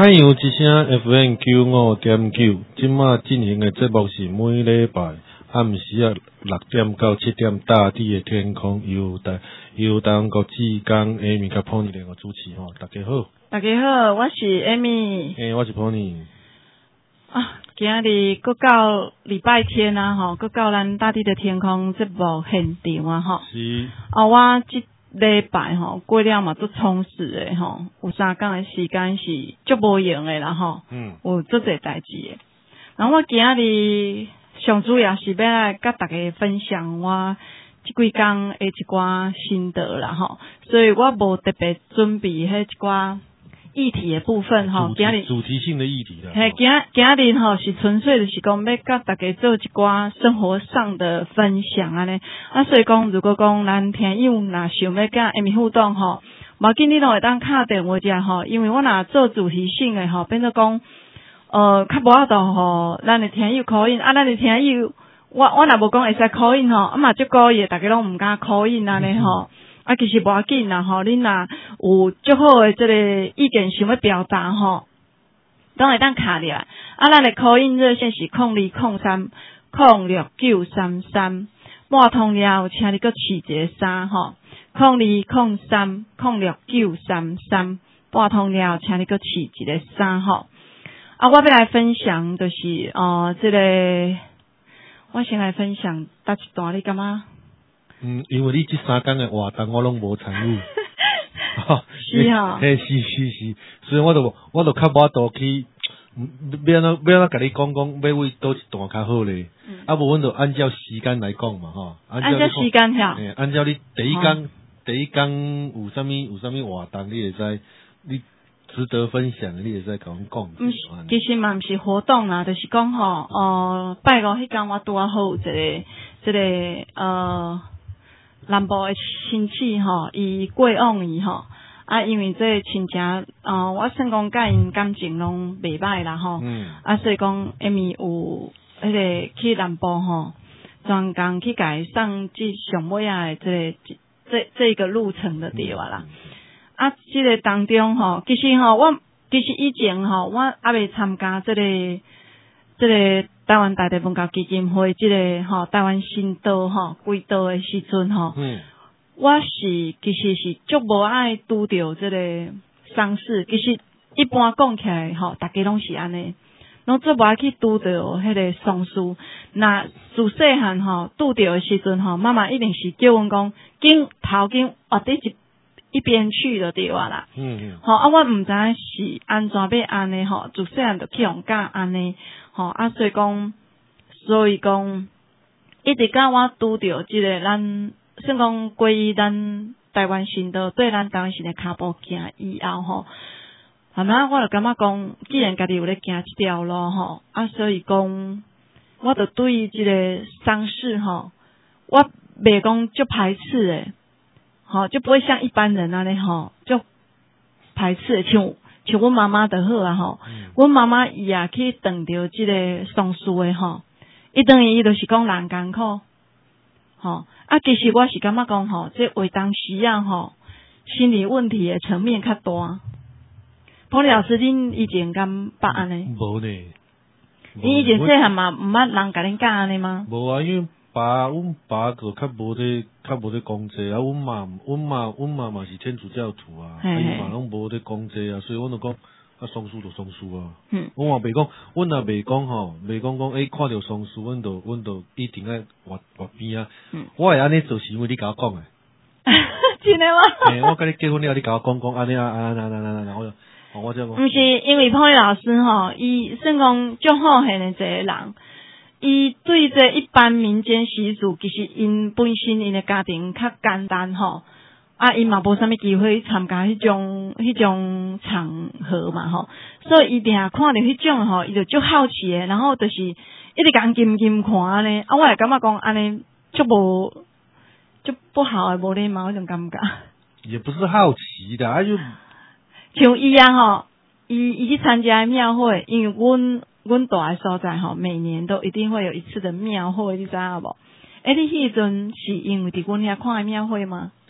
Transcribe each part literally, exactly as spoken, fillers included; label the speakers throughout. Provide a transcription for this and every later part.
Speaker 1: 太阳之声 F M 九五点九，今麦进行的节目是每礼拜暗时啊六点到七点，大地的天空由台由台湾国际港 Amy 甲 Pony 两个主持吼。大家好，
Speaker 2: 大家好，我是 Amy。
Speaker 1: 诶、欸，我是 Pony。
Speaker 2: 啊，今日搁到礼拜天啊，吼，搁到咱大地的天空节目现场啊，吼。
Speaker 1: 是。
Speaker 2: 啊，我即礼拜吼过了嘛，足充实诶，吼，有三天诶时间是足无用诶啦，吼。嗯。有足侪代志诶。然后我今日上主要是要来甲大家分享我即几工诶一寡心得啦，吼。所以我无特别准备迄一寡议题的部分吼，今日
Speaker 1: 主题性的议题啦。
Speaker 2: 嘿，今今日吼是纯粹就是讲要甲大家做一寡生活上的分享安尼。啊，所以讲如果讲咱听友若想要甲下面互动吼，无要紧你都会当敲电话者吼，因为我若做主题性的吼，变做讲呃较无法度吼，咱的听友 call in，啊，咱的听友我我若无讲会使 call in 吼，啊嘛足故意大家拢毋敢 call in 安尼吼。啊，其实无要紧啦吼，恁若有足好诶即个意见想要表达吼，都会当卡入来。啊，咱诶 call in 热线是零二零三零六九三三，拨通了，请你搁试一个三吼，零二零三零六九三三，拨通了，请你搁试一个三吼。啊，我要来分享就是呃，即、这个我先来分享搭一段，你感觉？
Speaker 1: 嗯，因为你这三天的活动我拢无参与，
Speaker 2: 是啊，
Speaker 1: 嘿，是是是，所以我就我就较无法度去，要安怎要安怎甲你讲讲，要为倒一段较好咧。嗯、啊，无阮就按照时间来讲嘛，吼。
Speaker 2: 按照时间吓。
Speaker 1: 嘿，按照你第一天、哦、第一天有啥物有啥物活动，你会使你值得分享的，你会使甲阮讲。
Speaker 2: 嗯，其實嘛毋是活動啦，就是講吼，呃，拜五迄天我拄啊好有一個一個呃。南部的親戚吼，伊過往伊吼，啊，因為這親戚，呃，我算講甲因感情攏袂歹啦吼，嗯、啊，所以講下面有迄個去南部吼，專工去甲伊送即上尾啊的這個這這一個路程的對話啦，嗯、啊，即個當中吼，其實吼，我其實以前吼，我還未參加這個這個。台灣大地文教基金會即、這個吼、哦、台灣新島吼歸島的時陣吼，嗯、我是其實是足無愛拄着即個喪事，其實一般講起來吼，大家攏是安尼，攏足無愛去拄着迄個喪事。那自細漢吼拄着的時陣吼，媽媽一定是叫阮講，緊頭緊活佇一一邊去就對啊啦。嗯嗯。吼、哦、啊，我毋知影是安怎要安尼吼，自細漢就去互教安尼。吼、哦、啊，所以講，所以講，一直甲我拄着即個咱，算講歸於咱台灣新島對咱台灣新的骹步行以後吼，係咪？我就感覺講，既然家己有咧行即條路吼，啊，所以講，我就對於即個喪事吼，我袂講就排斥誒，吼，就不會像一般人安尼吼，就排斥像。像阮媽媽就好啊吼，阮媽媽伊也去當着即個喪事誒吼，伊當然伊就是講人艱苦，吼啊，其實我是感覺講吼，這為當時啊吼，心理問題誒層面較大。彭老師，恁以前敢捌安尼？
Speaker 1: 無呢。
Speaker 2: 恁以前細漢嘛毋捌人甲恁教安尼嗎？
Speaker 1: 無啊，因為爸，阮爸就較無咧，較無咧講這啊。阮媽，阮媽，阮媽嘛是天主教徒啊，啊伊嘛攏無咧講這啊，所以阮就講啊，喪事就喪事啊。嗯。阮嘛袂講，阮也袂講吼，袂講講誒，看到喪事，阮就阮就一定愛活活邊啊。嗯。我會安尼做是因為你甲我講誒。
Speaker 2: 真誒嗎？
Speaker 1: 誒，我甲你結婚了，你甲我講講安尼啊，啊，那那那那，我就，我就講。
Speaker 2: 毋是，因為彭宇老師吼，伊算講足好閒誒一個人。伊對這一般民間習俗，其實因本身因的家庭較簡單吼，啊，因嘛無啥物機會參加迄種迄種場合嘛吼，所以伊定看到迄種吼，伊就足好奇誒，然後就是一直共金金看安尼，啊，我會感覺講安尼足無足不好誒，無禮貌迄種感覺。
Speaker 1: 也不是好奇的，啊就
Speaker 2: 像伊啊吼，伊伊去參加廟會，因為阮。阮住的所在吼，每年都一定會有一次的廟會，你知影無？誒，你迄陣是因為佇阮遐看的廟會嗎？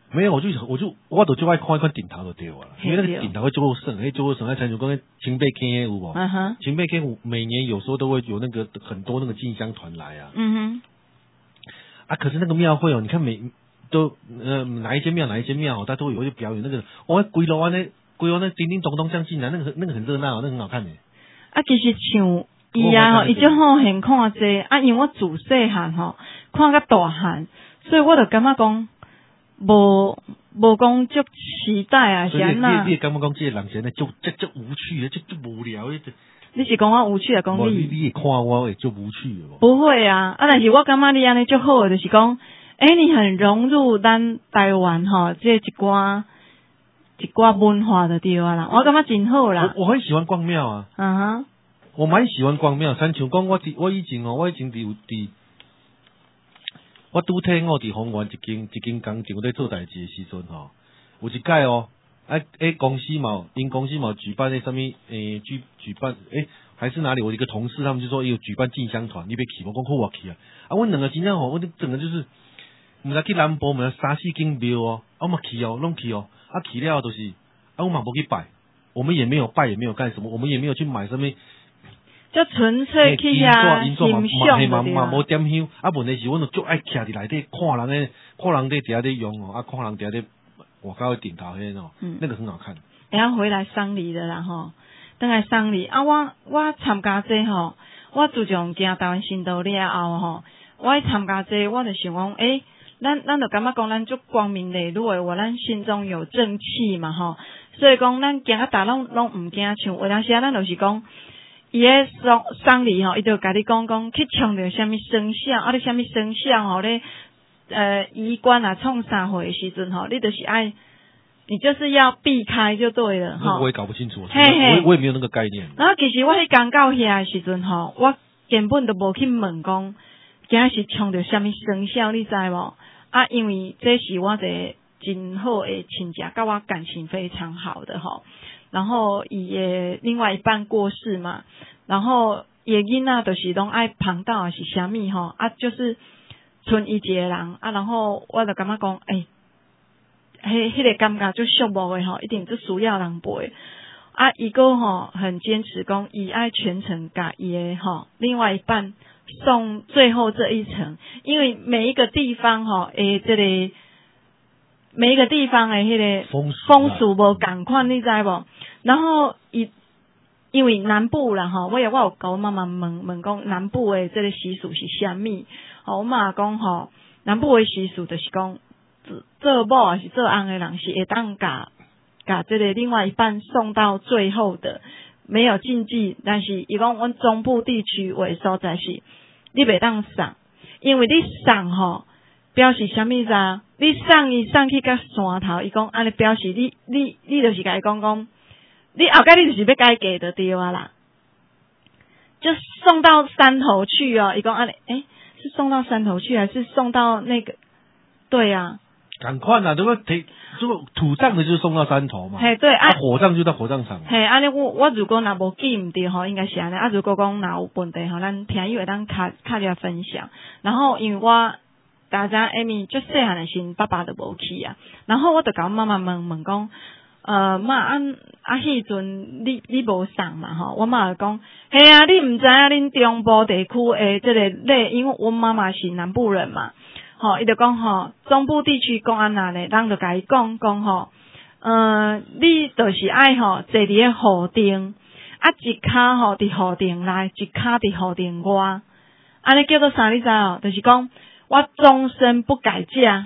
Speaker 1: 没有，我就我就我都就爱看一看顶头就对了，因为那个顶头会做好省，哎，做好省，那才能讲清北 K 有无？嗯哼，清北 K 每年有时候都会有那个很多那个进香团来啊。嗯哼。啊，可是那个庙会哦，你看每都呃哪一间庙哪一间庙，它都有去表演那个，我规楼啊那规楼那叮叮咚咚这样进来，那个那个很热闹，那个很好看的。啊，
Speaker 2: 其实像伊啊吼，伊就好现看这啊，因为我自细汉吼看甲大汉，所以我就感觉讲无无讲足期待啊，是安那？
Speaker 1: 你你感觉讲这个人现在就就就无趣的，就就无聊的。
Speaker 2: 你是讲我无趣啊？讲你？
Speaker 1: 你你看我会就无趣的。
Speaker 2: 不会啊，啊，但是我感觉你安尼就好，就是讲，诶、欸，你很融入咱台湾吼，这一寡一寡文化的地方啦，我感觉真好啦。
Speaker 1: 我我很喜欢逛庙啊。嗯哼。我蛮喜欢逛庙，像像讲我我以前哦，我以前伫有伫，我拄听我伫丰原一间一间工厂咧做代志的时阵吼，有一届哦，啊诶公司嘛，因公司嘛举办那什么诶举举办诶还是哪里？我一个同事他们就说有举办进香团，你别去，我讲好我去啊，啊我两个真正吼，我整个就是，毋知去南部嘛三四间庙哦，啊我嘛去哦，拢去哦，啊去了就是，啊我嘛无去拜，我们也没有拜，也没有干什么，我们也没有去买什么。
Speaker 2: 就纯粹去遐欣赏
Speaker 1: 嘛嘛无点香，啊问题是阮就足爱徛伫内底看人诶，看人伫伫遐咧用哦，啊看人伫遐咧外口顶头迄哦，嗯，那个很好看。
Speaker 2: 等下回来丧礼的啦吼，等来丧礼啊，我我参加这吼，我自从行台湾新道了后吼，我参加这，我就想讲，诶、欸，咱咱就感觉讲咱足光明磊落诶，我咱心中有正气嘛吼，所以讲咱行啊达拢拢毋惊像，有当时啊咱就是讲。伊诶丧丧礼吼，伊就甲你讲讲去唱着虾米生肖，啊，你虾米生肖吼咧，呃，仪冠啊，创啥货诶时阵吼，你就是爱，你就是要避开就对了哈。
Speaker 1: 我也搞不清楚，嘿嘿我我也没有那个概念。
Speaker 2: 然后其实我迄刚到遐诶时阵吼，我根本都无去问讲，今仔是唱着虾米生肖，你知无？啊，因为这是我一个真好诶亲戚，甲我感情非常好的吼。然后也另外一半过世嘛，然后也囡仔就是拢爱旁道还是虾米吼啊，就是剩伊一个人啊，然后我就感觉讲，诶、欸，迄迄、那个感觉就寂寞诶吼，一定就需要人陪啊。伊个吼很坚持讲，伊爱全程甲伊诶吼另外一半送最后这一程，因为每一个地方吼诶这里、個。每一个地方诶，迄个风俗无共款，你知无？然后伊因为南部啦吼，我也我有甲我妈妈问问讲南部诶，这个习俗是虾米？吼，我妈讲吼，南部诶习俗就是讲做某还是做翁诶人是会当甲甲这个另外一半送到最后的，没有禁忌。但是伊讲阮中部地区有诶所在是，你袂当送，因为你送吼。表示啥物啊？你送伊送去甲山头，伊讲安尼表示你你你就是甲伊讲讲，你后盖你就是要改嫁就对啊啦，就送到山头去哦。伊讲安尼，诶，是送到山头去还是送到那个？对啊，
Speaker 1: 赶快啊！如果提如果土葬的就是送到山头嘛，
Speaker 2: 嘿对啊，
Speaker 1: 火葬就到火葬场。
Speaker 2: 嘿，安尼我我如果若无记毋对吼，应该是安尼。啊，如果讲若有问题吼，咱听友会当卡卡来分享。然后因为我。大家艾米就细汉的时，爸爸都无去啊。然后我就甲我妈妈问问讲，呃，妈啊啊，迄阵你你无送嘛吼？我妈就讲，嘿啊，你毋知影恁中部地区诶，这个咧，因为我妈妈是南部人嘛，吼，伊就讲吼，中部地区讲安那咧，人就甲伊讲讲吼，呃，你就是爱吼坐伫个河顶，啊一骹吼伫河顶内，一骹伫河顶外，安尼叫做啥？你知哦？就是讲。我终身不改嫁，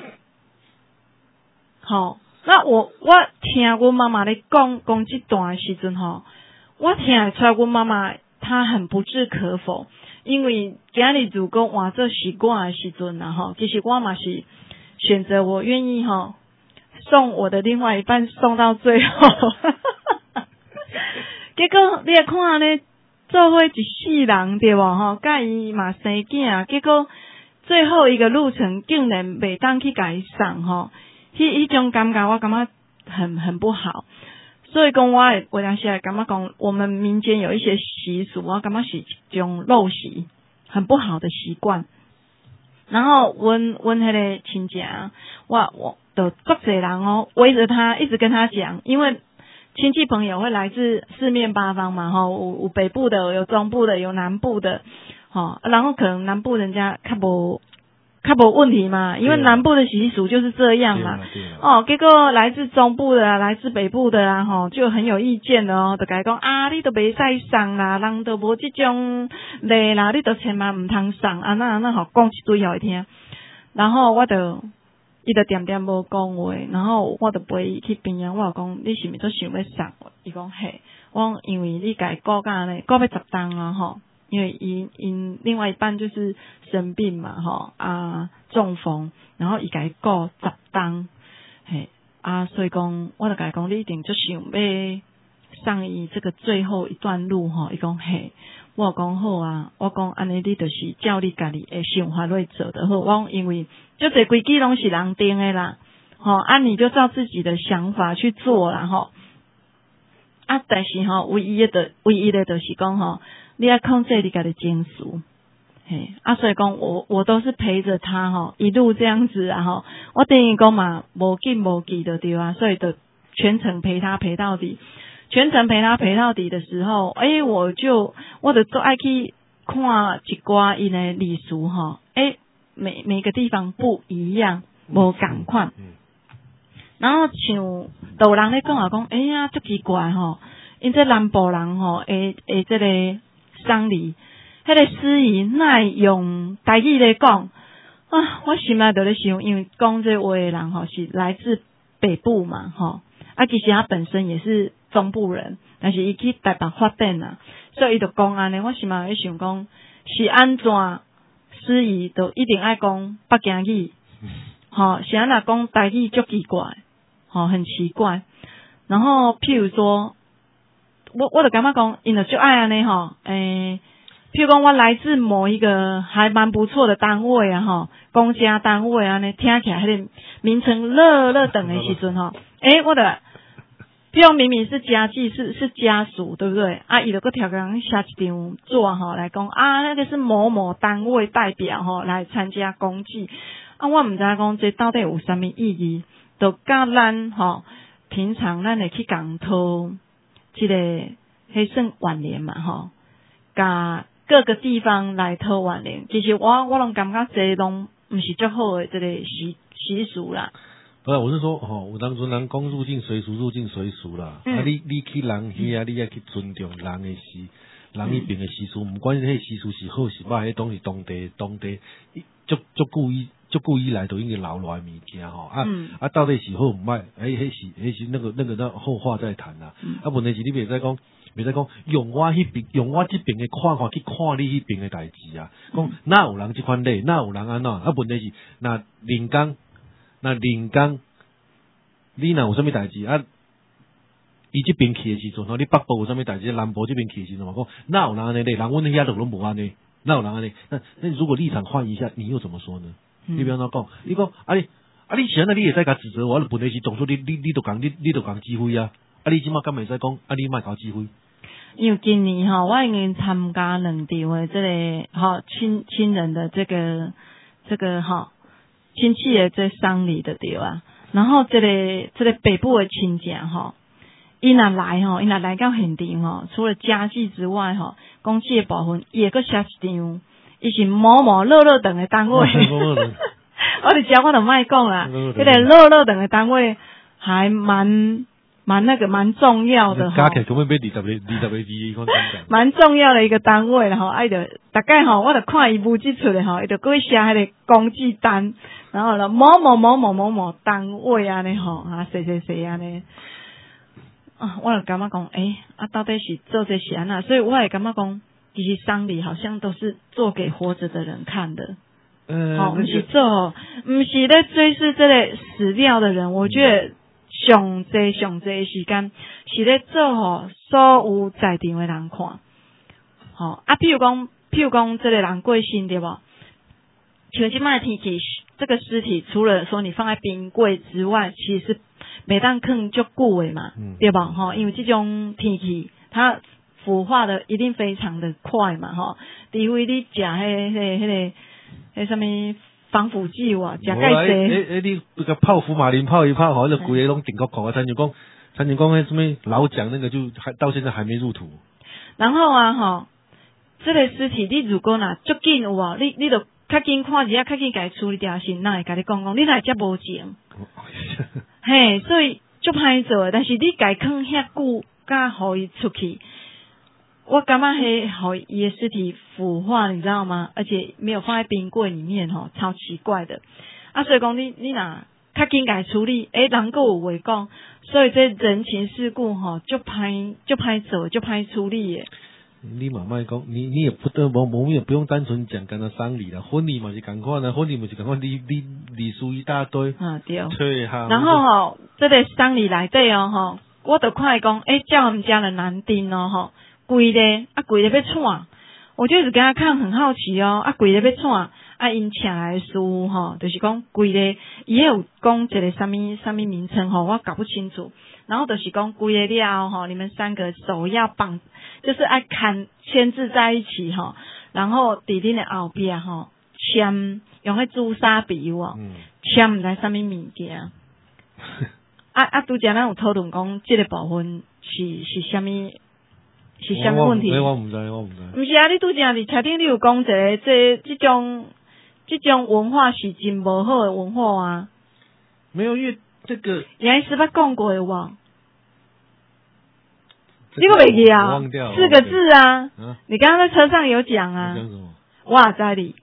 Speaker 2: 好，那我我听我妈妈咧讲讲这段时阵吼，我听得出来我妈妈她很不置可否，因为今日如果换做是我的时阵啊吼，其实我嘛是选择我愿意吼送我的另外一半送到最后，结果你也看咧，做伙一世人对无吼，甲伊嘛生囝，结果。最后一个路程竟然袂当去甲伊送吼，迄迄种感觉我感觉很很不好，所以讲我有当时也感觉讲，我们民间有一些习俗，我感觉是一种陋习，很不好的习惯。然后阮阮迄个亲戚，我我的各侪人哦围着他，一直跟他讲，因为亲戚朋友会来自四面八方嘛，哈，有有北部的，有中部的，有南部的，哈，然后可能南部人家较无。较无问题嘛，因为南部的习俗就是这样嘛。哦，结果来自中部的啊，来自北部的啊，吼，就很有意见的哦，就甲伊讲啊，你都袂使送啦，人都无这种礼啦，你都千万唔通送，啊那啊那吼讲一堆互伊听。然后我就伊就点点无讲话，然后我就陪伊去边啊，我就讲你是毋是都想要送？伊讲嘿，我讲因为你家顾甲呢，顾要十档啊吼。因为因因另外一半就是生病嘛，吼啊中风，然后伊家顾十档，嘿啊，所以讲我就甲伊讲，你一定就想要送伊这个最后一段路吼，伊讲嘿，我讲好啊，我讲安尼你就是照你家己的想法来做就好，我讲因为就这规矩拢是人定的啦，吼啊你就照自己的想法去做啦吼，啊但是吼唯一的唯一的就是讲吼。你要控制你家的情绪，嘿，啊，所以讲我我都是陪着他哈，一路这样子啊哈，我等于讲嘛，无紧无急的对吧？所以的全程陪他陪到底，全程陪他陪到底的时候，诶，我就我的做爱去看一寡因的历史哈，诶，每每个地方不一样，无共款。然后像都有人咧讲啊讲，哎呀，足奇怪吼，因这南部人吼，诶诶，这个。丧礼，迄个司仪哪会用台语来讲啊？我心内就咧想，因为讲这话的人吼是来自北部嘛，吼啊，其实他本身也是中部人，但是伊去台北发展啊，所以伊就讲安尼。我心内咧想讲，是安怎司仪都一定爱讲北京语，吼是安那讲台语足奇怪，吼很奇怪。然后譬如说。我我就感觉讲，因就就爱安尼吼，诶，譬如讲我来自某一个还蛮不错的单位啊吼，公家单位啊呢，听起来迄个名称乐乐等的时阵吼，诶，我的，譬如明明是家祭是是家属对不对？啊，伊就个调个人下一张座吼来讲啊，那个是某某单位代表吼来参加公祭，啊，我唔知讲这到底有啥物意义？就甲咱吼平常咱会去讲讨。这个迄算挽联嘛吼，甲各个地方来讨挽联。其实我我拢感觉这拢毋是足好的这个习习俗啦。
Speaker 1: 不是，我是说吼，有当阵人讲入境随俗，入境随俗啦。嗯、啊，你你去人遐、啊，你要去尊重人的习，人迄边的习俗，毋管迄习俗是好是歹，迄拢是当地当地足足故意。就故意来都已经留落来物件吼啊、嗯、啊，到底是好唔歹？哎，迄是迄是那个那个那后话再谈啦。嗯、啊，问题是你袂使讲，袂使讲用我迄边用我这边的看法去看你迄边的代志啊。讲哪有人这款类，哪有人安怎？啊，问题是那人工那人工，你若有啥物代志啊？伊这边去的时阵吼，你北部有啥物代志？南部这边去的时阵嘛，讲哪有人安尼咧？人阮遐都拢无安尼，哪有人安尼？那那如果立场换一下，你又怎么说呢？嗯、你比方说讲，你讲啊你啊你现在你也在甲指责我，问题是当初你你你都讲你你都讲机会啊，啊你即马敢袂使讲啊你莫搞机会？
Speaker 2: 因为今年哈，我已经参加两场的这个哈亲亲人的这个这个哈亲戚的这丧礼的对啊，然后这个这个北部的亲戚哈，伊若来吼，伊若来到现场吼，除了家祭之外吼，公祭的部分也个写一张。伊是某某乐乐等的单位，我哋讲我就莫讲啦，迄个乐乐等的单位还蛮蛮那个蛮重要的哈，蛮重要的一个单位啦吼，哎的大概吼，我就看伊布置出来吼，伊就过写迄个公祭单，然后呢某某某某某某单位安尼吼，啊谁谁谁安尼，啊我就感觉讲，诶、欸、啊到底是做这些安那，所以我也感觉讲。其实丧礼好像都是做给活着的人看的，嗯，好、哦，不是做，不是在追视这类死掉的人。我觉得上济上济的时间是在做吼所有在场的人看，好、哦、啊，譬如讲，譬如讲这个人过身对不？像现在天气，这个尸体除了说你放在冰柜之外，其实是每当坑就久的嘛，嗯、对吧？哈、哦，因为这种天气它。腐化的一定非常的快嘛，哈！除非你食迄、迄、迄个、迄什么防腐剂哇，食介济。
Speaker 1: 诶诶，你那个泡福马林泡一泡，好，那规个拢顶高口啊，参像讲，参像讲那什么老蒋那个就还到现在还没入土。
Speaker 2: 然后啊，吼，这个尸体你如果呐足紧有无，你你就较紧看一下，较紧家处理掉先，哪会甲你讲讲，你哪会遮无情？嘿，所以足歹做的，但是你家囥遐久，甲互伊出去。我感觉迄好伊的尸体腐化，你知道吗？而且没有放在冰柜里面吼，超奇怪的。啊，所以讲你你若较紧改处理，诶，人够有话讲，所以这人情世故吼，就歹就歹做，就歹处理的。
Speaker 1: 你慢慢讲，你你也不得我我们也不用单纯讲跟他丧礼了，婚礼嘛是赶快呢，婚礼嘛是赶快礼礼礼数一大堆。
Speaker 2: 啊对。
Speaker 1: 对哈。
Speaker 2: 然后吼，这个丧礼内底哦吼，我就看讲，诶，叫他们家的男丁哦吼。规个啊，规个要创，我就一直跟他看很好奇哦。啊，规个要创，啊，因请来的师傅吼，就是讲规个，伊有讲一个什么什么名称吼，我搞不清楚。然后就是讲规个了吼，你们三个手要绑，就是爱看牵制在一起吼，然后伫恁的后边吼，签用迄朱砂笔有无？签毋知什么物件。啊啊，拄则咱有讨论讲，这个部分是是什么？是啥物问题？
Speaker 1: 我唔知，我唔知。
Speaker 2: 唔是啊，你拄则伫车顶你有讲一个，这这种这种文化是真无好的文化啊。
Speaker 1: 没有，因为这个。
Speaker 2: 原来是捌讲过有无？你个袂记啊？
Speaker 1: 忘掉
Speaker 2: 四个字啊！
Speaker 1: 啊
Speaker 2: 你刚刚在车上有讲啊。
Speaker 1: 讲什么？
Speaker 2: 哇，在里。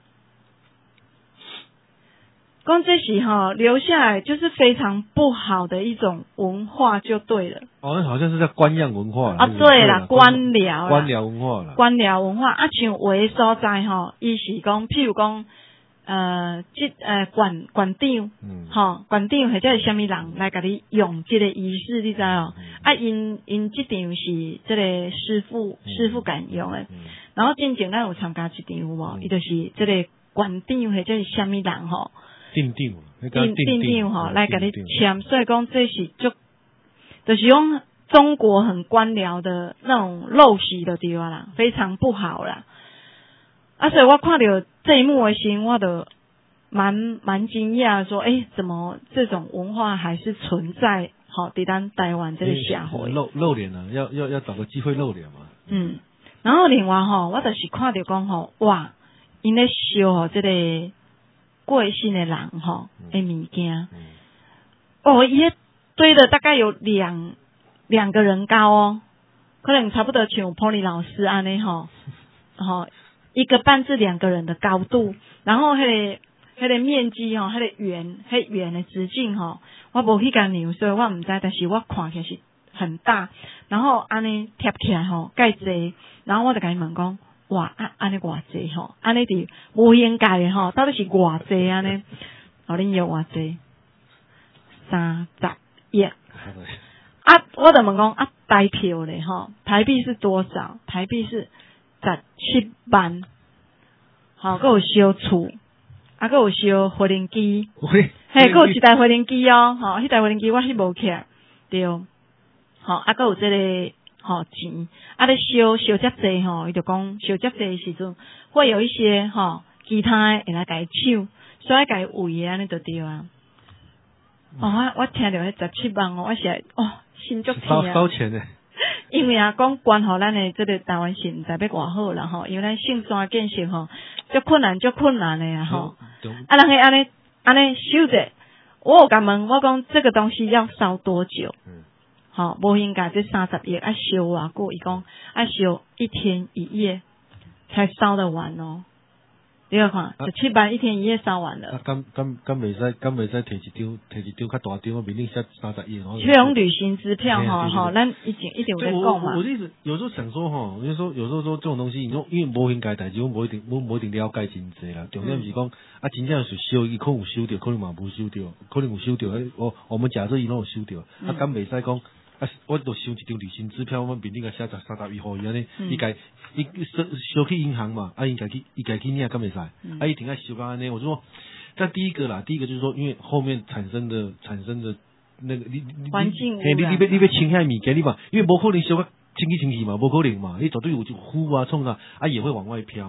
Speaker 2: 讲这是哈留下来就是非常不好的一种文化就对了。
Speaker 1: 哦，那好像是叫官样文化
Speaker 2: 啊，对啦，官僚
Speaker 1: 官僚文化啦。
Speaker 2: 官僚文化啊，像有的所在吼，伊是讲，譬如讲，呃，即呃馆馆长，嗯，吼馆长或者是虾米人来甲你用这个仪式，你知哦？嗯、啊，因因这场是这个师傅、嗯、师傅敢用的，嗯、然后进前咱有参加一场有无？伊、嗯、就是这个馆长或者是虾米人吼。
Speaker 1: 定定，
Speaker 2: 定定定吼，来给你签，所以讲这是就，就是用中国很官僚的那种陋习的地方啦，非常不好啦。啊，所以我看到这一幕的时候，我都蛮蛮惊讶，说，诶，怎么这种文化还是存在？好，伫咱台湾这个社会
Speaker 1: 露露脸啊，要要要找个机会露脸嘛。
Speaker 2: 嗯，然后另外吼，我就是看到讲吼，哇，因咧烧吼这个。过身的人吼，的物件，嗯、哦，伊迄堆的大概有两两个人高哦，可能差不多像 Polly 老师安尼吼，吼一个半至两个人的高度，然后迄、那个迄个面积吼，迄个圆，迄圆的直径吼，我无去干量，所以我唔知，但是我看起来是很大，然后安尼贴起来吼，介济，然后我就甲伊问讲。哇，安安尼偌济吼，安尼伫无应该诶吼，到底是偌济安尼？互恁要偌济？三十亿。啊，我就问讲啊，台票咧吼，台币是多少？台币是十七万。好，佮有烧厝，啊，佮有烧发电机，嘿，佮有一台发电机哦，吼，迄台发电机我翕无起来，对，好，啊，佮有这个。吼、哦、钱，啊咧烧烧遮济吼，伊就讲烧遮济时阵，会有一些吼、哦、其他会来甲伊抢，所以甲伊喂安尼就对啊。嗯、哦，我我听到迄十七万哦，我是哦心足痛啊。
Speaker 1: 烧钱诶。
Speaker 2: 因为啊，讲关乎咱诶这个台湾是毋知要偌好啦吼，因为咱性山建设吼，足困难足困难诶啊吼。啊，人迄安尼安尼烧者，我有甲问，我讲这个东西要烧多久？嗯。好，无应该这三十亿啊烧偌久，伊讲啊烧一天一夜才烧得完哦。你看，十七万一天一夜烧完了。
Speaker 1: 啊，敢敢敢袂使，敢袂使摕一张摕一张较大张，面顶写三十亿。
Speaker 2: 去用旅行支票哈，哈，咱一定一定有在讲嘛。
Speaker 1: 我的意思，有时候想说哈，有时候有时候说这种东西，你说因为无应该代志，我无一定我无一定了解真济啦。重点是讲啊，真正是烧，伊可能有收到，可能嘛无收到，可能有收到。我我们假设伊拢有收到，啊，敢袂使讲。啊！我都收一张旅行支票，我面顶个写十三十亿互伊安尼，伊家伊收收去银行嘛，啊，伊家去伊家去领，敢袂使？啊，伊停在收到安尼，我说，但第一个啦，第一个就是说，因为后面产生的产生的那个你你
Speaker 2: 环境污
Speaker 1: 染，你你你要清遐物件，你嘛，因为无可能烧个清气清气嘛，无可能嘛，你绝对有就呼啊冲啊，啊也会往外飘嘛。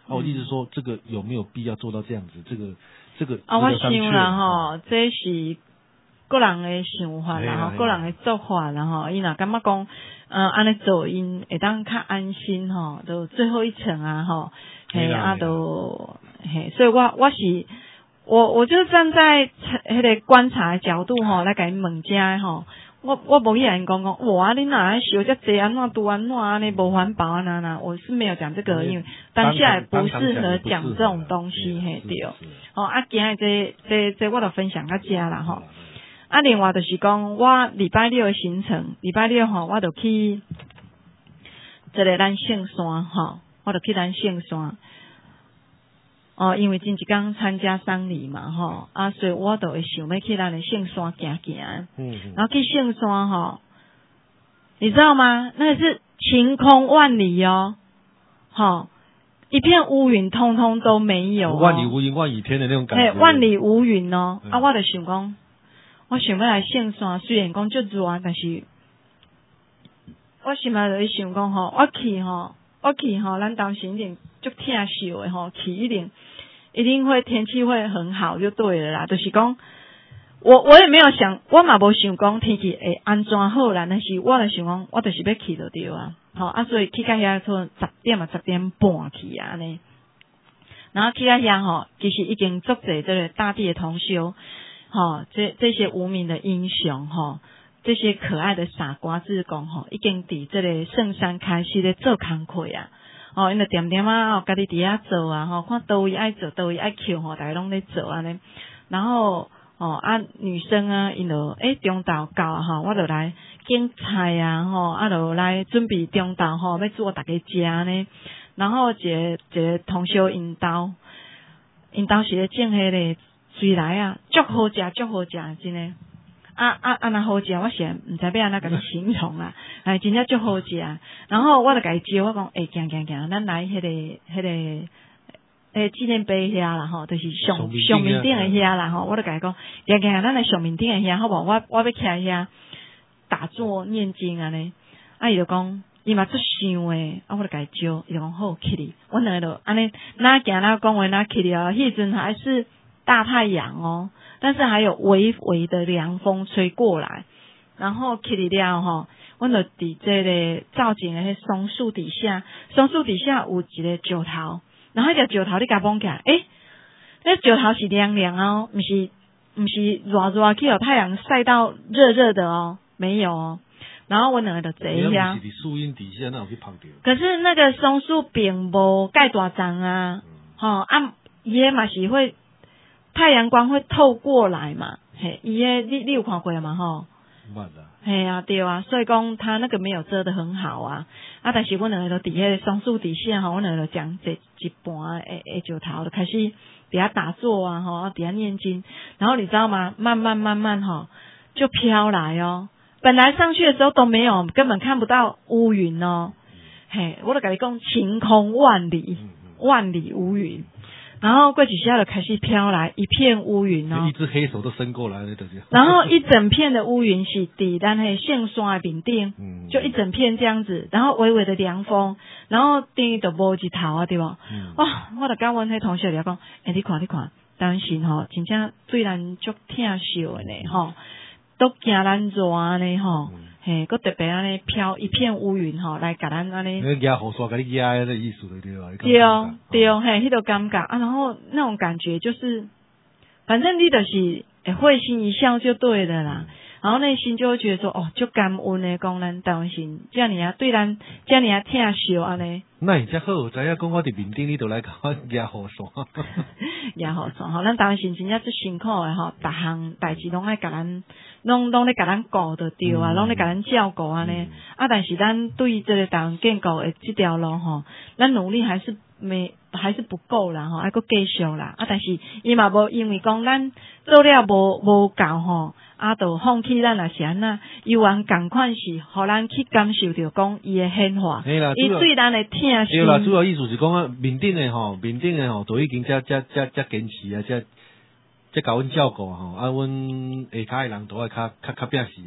Speaker 1: 啊，我意思说这个有没有必要做到这样子？这个这个
Speaker 2: 啊，我想啦吼，这是个人的想法啦，吼，个人的做法啦，吼，伊若感觉讲，呃，安尼做因会当较安心吼，就最后一层啊，吼，嘿，啊，都嘿，所以我我是我我就站在迄个观察的角度吼，来甲因问遮吼。我我无去人讲讲，哇！你哪来烧遮济安怎拄安怎安尼无环保啊？那那我是没有讲这个，因为当下也不适合讲这种东西，嘿对。哦，啊，今日这这这我就分享到遮啦吼。啊，另外就是讲，我礼拜六的行程，礼拜六吼，我就去这个咱圣山吼，我就去咱圣山。哦，因为前一天参加丧礼嘛，吼啊，所以我就会想要去咱的圣山行行。嗯，然后去圣山吼，你知道吗？那个是晴空万里哦，吼，一片乌云通通都没有、哦，
Speaker 1: 万里无云万里天的那种感觉。
Speaker 2: 嘿，万里无云哦，嗯、啊，我就想讲，我想要来圣山，虽然讲就热，但是我心内就想讲吼，我去吼，我去吼，咱当时一定足疼惜的吼，去一定。一定会天气会很好就对了啦，就是讲，我我也没有想，我嘛无想讲天气会安怎好啦，但是我就想讲，我就是要去就对啊，好啊，所以去到遐从十点啊十点半去啊呢，然后去到遐吼，其实已经做者这个大地的同修，吼，这这些无名的英雄吼，这些可爱的傻瓜志工吼，已经伫这个圣山开始咧做工课啊。哦，因着点点啊，家己伫遐做啊，吼，看倒位爱做，倒位爱扣吼，大家拢咧做安尼。然后哦啊，女生啊，因着诶中昼到啊，吼，我就来拣菜啊，吼，啊，就来准备中昼吼，要做大家食呢。然后一个一个同修因兜，因兜是咧种迄个水来啊，足好食，足好食，真诶。啊啊啊！那好食，我是毋知要安怎甲你形容啦，哎，真正足好食。然后我就甲伊招，我讲，诶、欸，行行行，咱来迄、那个迄、那个诶纪念碑遐啦吼，就是上上面顶诶遐啦吼，我就甲伊讲，行行行，咱来上面顶诶遐，好无？我我要徛遐打坐念经安尼。啊，伊就讲，伊嘛足想诶，啊，我就甲伊招，伊就讲好去哩。我两个就安尼，哪行哪讲话哪去哩啊？迄阵还是大太阳哦。但是还有微微的凉风吹过来，然后去了吼，我就伫这个造景的迄松树底下，松树底下有一个石头，然后迄个石头你甲摸起来，诶，那石头是凉凉哦，不是不是热热去有太阳晒到热热的哦，没有哦。然后我两个就坐遐，
Speaker 1: 树荫底下那有去碰到。
Speaker 2: 可是那个松树并无盖大丛啊，吼、嗯、啊，伊个嘛是会。太阳光会透过来嘛？嘿，伊诶，你你有看过嘛？吼，
Speaker 1: 捌啦。
Speaker 2: 嘿啊，对啊，所以讲它那个没有遮得很好啊。啊，但是我两个就伫迄个松树底下吼，我两个就将这一半诶诶石头就开始伫遐打坐啊，吼，伫遐念经。然后你知道吗？慢慢慢慢吼，就飘来哦。本来上去的时候都没有，根本看不到乌云哦。嘿，我就甲你讲，晴空万里，万里无云。然后过几下就开始飘来一片乌云哦，
Speaker 1: 一只黑手都伸过来了，就是。
Speaker 2: 然后一整片的乌云是伫咱迄圣山的面顶，嗯，就一整片这样子，然后微微的凉风，然后顶就无一头啊，对无？嗯、哇！我就甲阮迄同学咧讲，诶、欸，你看你看，当时吼，真正对咱足疼惜的呢，吼，都惊咱热呢，吼。嗯嘿，佮特别安尼飘一片乌云吼，来甲咱安尼。
Speaker 1: 那压雨刷，甲你压的意思对吧？
Speaker 2: 对哦，对哦，嘿，迄个感觉啊，然后那种感觉就是，反正你就是诶会心一笑就对了啦。嗯、然后内心就会觉得说，哦，就感恩的讲咱当心，这样你啊对咱这样你啊疼惜安尼。
Speaker 1: 那你才好，知影讲我伫面顶，你就来甲我压雨刷。
Speaker 2: 压雨刷吼，咱当心真正最辛苦的吼，逐项代志拢爱甲咱。拢拢咧甲咱顾着对啊，拢咧甲咱照顾安尼、嗯、啊，但是咱对这个党建构的这条路吼，咱努力还是没还是不够啦吼，还佫继续啦啊，但是伊嘛无因为讲咱做了无无够吼，啊，就放弃咱也是安那，伊原共款是互咱去感受着讲伊的显化，伊对咱的疼惜。
Speaker 1: 对啦，主要意思是讲啊，面顶的吼，面顶的吼，都已经遮遮遮遮坚持啊，遮。即甲阮照顾吼，啊，阮下骹诶人都爱较较较拼死诶啦。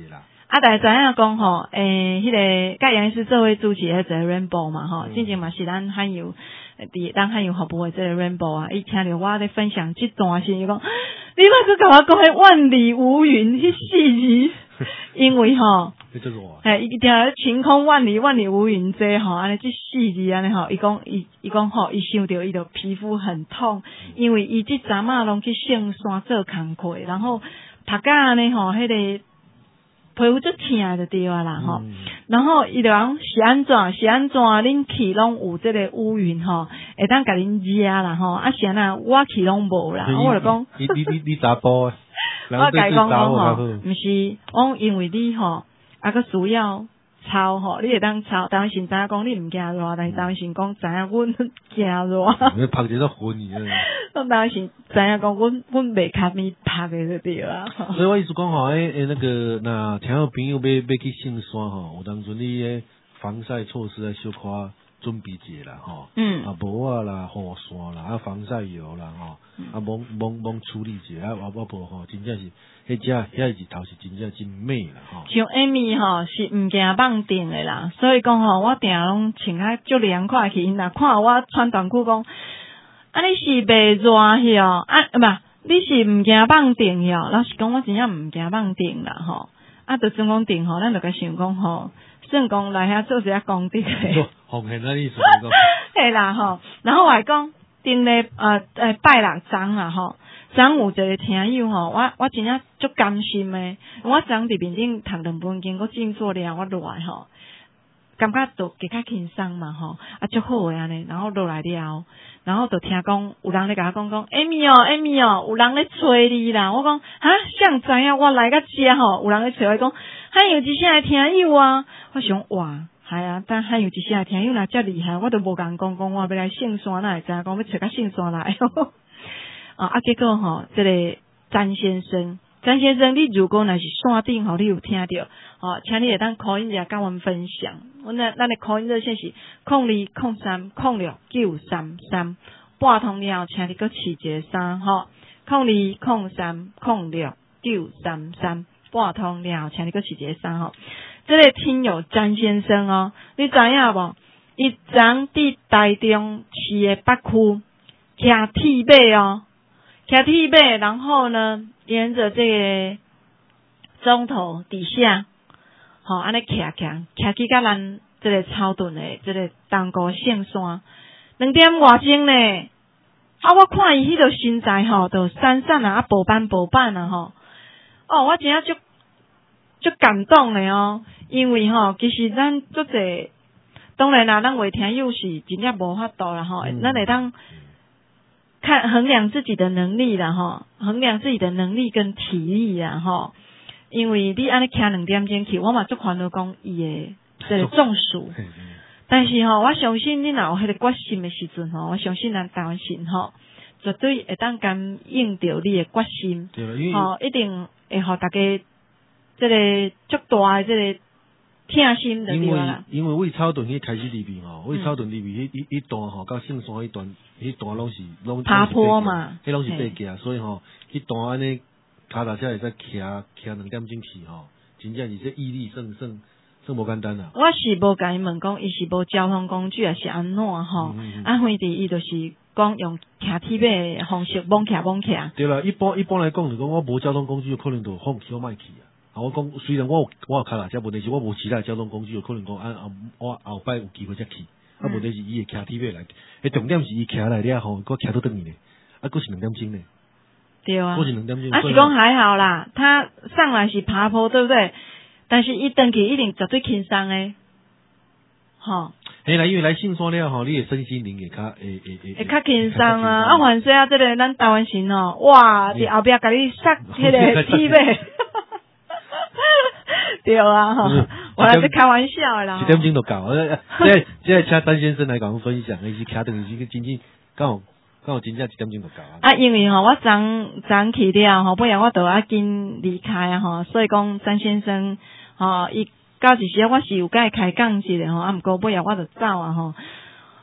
Speaker 2: 啊，大家知影讲吼，诶，迄个甲杨医师做伙主持迄个 Rainbow 嘛吼，之前嘛是咱汉有伫咱汉有服务诶这个 Rainbow 啊，伊听着我咧分享即段时，伊讲，你莫去甲我讲迄万里无云迄四字，因为吼，嘿，伊听晴空万里，万里无云这吼，安尼即四字安尼吼，伊讲伊伊讲吼，伊想着伊着皮肤很痛，因为伊即阵仔拢去圣山做工课，然后拍甲安尼吼，迄个。皮肤足疼就对啊啦吼，嗯、然后伊就讲是安怎是安怎，恁去拢有即个乌云吼，会当甲恁遮啦吼，啊是安那我去拢无啦，我就讲，
Speaker 1: 你你你你查甫诶，
Speaker 2: 我甲伊讲讲吼，毋是，我因为你吼，啊个需要操吼，你会当操，当时知影讲你毋惊热，但是当时讲知影阮惊热，
Speaker 1: 你拍一个昏去啊！
Speaker 2: 我当时知影讲，阮阮袂较咪拍诶就对啊。
Speaker 1: 所以我意思讲吼，诶诶，那个那听有朋友要要去圣山吼，有当阵你诶防晒措施来小可准备一下啦吼。嗯。啊，帽啊啦、雨伞啦、啊防晒油啦吼，啊蒙蒙蒙处理一下，啊我我无吼，真正是迄只遐日头是真正真美啦吼。
Speaker 2: 像 Amy 吼是毋惊放电诶啦，所以讲吼，我定拢穿较足凉快去，因若看我穿短裤讲。啊！你是袂热去哦？啊，不，你是毋惊放电去哦？老实讲，我真正毋惊放电啦吼。啊，就算讲电吼，咱就甲想讲吼，算讲来遐做一下功德诶。
Speaker 1: 奉献啊！意思讲。
Speaker 2: 嘿啦吼，然后我来讲，顶咧呃呃拜六昨啊吼，昨有一个听友吼，我我真正足甘心诶。我昨伫面顶读两本经，我静坐了，我落来吼，感觉都加较轻松嘛吼，啊足好诶安尼，然后落来了。然后就听讲有人咧甲我讲讲 ，Amy 哦 ，Amy 哦，有人咧催你啦。我讲哈，谁知影我来到遮吼，有人咧催我讲，还有一些听友啊。我想哇，系啊，但还有一些听友若遮厉害，我都无敢讲讲我要来圣山，哪会知影讲要找到圣山来？啊啊，结果吼，这个詹先生，詹先生，你如果若是山顶吼，你有听到，哦，请你会当 call in 一下，甲阮分享。阮咱咱的 call in 热线是空二空三空六九三三，拨通了，请你搁试一个三吼，空二空三空六九三三，拨通了，请你搁试一个三吼。这个听友詹先生哦，你知影无？伊昨伫台中市的北区骑铁马哦，骑铁马，然后呢，沿着这个中头底下。吼，安尼骑骑骑去甲咱即个草屯的即个东湖圣山，两点外钟呢。啊，我看伊迄个身材吼，就闪闪啊，啊，薄板薄板啊，吼。哦，我真正足足感动的哦，因为吼，其实咱足侪，当然啦，咱话听友是真正无法度啦，吼，咱会当看衡量自己的能力啦，吼，衡量自己的能力跟体力啦，吼。因为你安尼骑两点钟去，我嘛足烦恼讲伊诶这个中暑。但是吼，我相信你若有迄个决心诶时阵吼，我相信咱台湾人吼，绝对会当感应到你诶决心。吼，一定会互大家这个足大诶这个疼心就对啦。
Speaker 1: 因为因为为草屯迄开始入面吼，为草屯入面迄迄迄段吼，到圣山迄段，迄段拢是拢
Speaker 2: 爬坡嘛，
Speaker 1: 迄拢是爬架，所以吼，迄段安尼。脚踏车会使骑骑两点钟去吼，真正是这毅力算算算无简单啦。
Speaker 2: 我是无甲伊问讲，伊是无交通工具还是安怎吼？嗯、啊，反正伊就是讲用骑铁马的方式，猛骑猛骑。
Speaker 1: 对啦，一般一般来讲，就讲我无交通工具，可能就放弃我莫去啊。啊，我讲虽然我有我有脚踏车，问题是我无其他交通工具，有可能讲啊啊，我后摆有机会才去。啊，问题是伊会骑铁马来，诶，重点是伊骑来了吼，佮骑到等于呢，啊，佮是两点钟呢。
Speaker 2: 对啊，
Speaker 1: 啊
Speaker 2: 是讲还好啦，他上来是爬坡，对不对？但是伊登去一定绝对轻松诶，吼。
Speaker 1: 嘿啦，因为来圣山了吼，你诶身心灵会较会会会
Speaker 2: 会较轻松啊！啊，反正啊，这个咱台湾人哦，哇，伫后壁甲你塞迄个铁马，对啊，吼，我来是开玩笑的啦。
Speaker 1: 一点钟就够，这这请詹先生来甲阮分享，伊是骑等于是真正刚好。刚好真正一点钟就够啊！
Speaker 2: 啊，因为吼，我昨昨去了吼，不然我就要紧离开啊吼，所以讲詹先生吼，伊到一时我是有甲伊开讲一下吼，啊，毋过尾啊我就走啊吼。